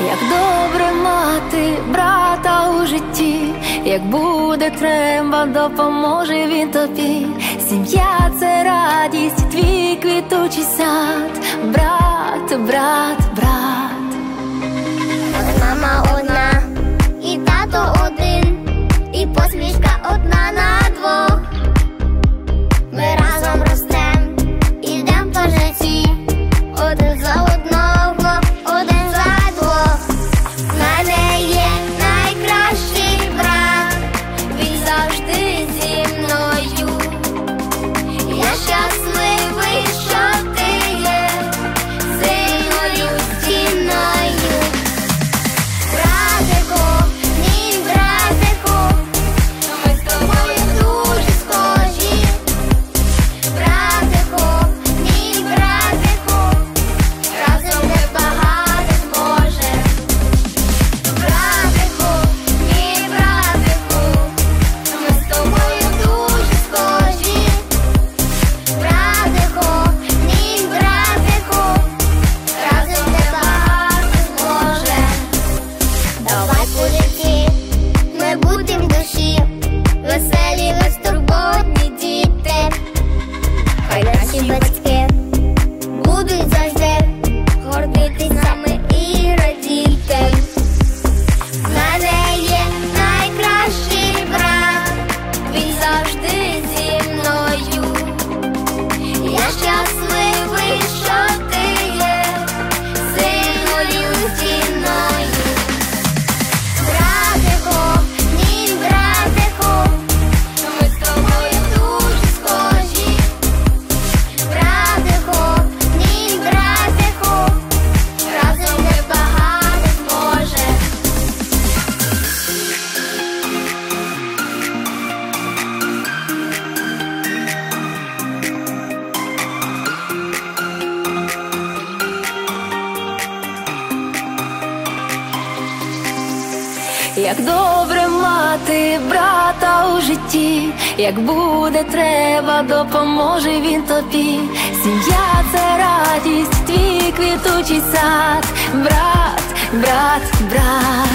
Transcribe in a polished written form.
Як добре мати брата у житті, як буде треба, допоможе він тобі. Сім'я – це радість, твій квітучий сад. Брат, брат, брат. Мама одна, і тато один, і посмішка одна на двох. Ми разом ростем, ідем по житті, один за одного, один за двох. В мене є найкращий брат, він завжди зі мною. Я щасливий, що ти є сильною стіною. Братику, мій братику, ми з тобою дуже схожі. Братику, мій братику, разом ми багато зможем. Братику, мій братику, ми з тобою дуже схожі. Братику, мій братику, разом ми багато зможем. Давай по житті ми будем душі, веселі, безтурботні діти. Хай наші батьки будуть завжди гордитися ми і радіти. В мене є найкращий брат, він завжди зі мною. Я щасливий, що ти є сильною стіною. Братику, мій братику, ми з тобою дуже схожі. Братику, мій братику, разом ми багато зможем. Як добре мати брата у житті, як буде треба, допоможе він тобі. Сім'я – це радість, твій квітучий сад. Брат, брат, брат.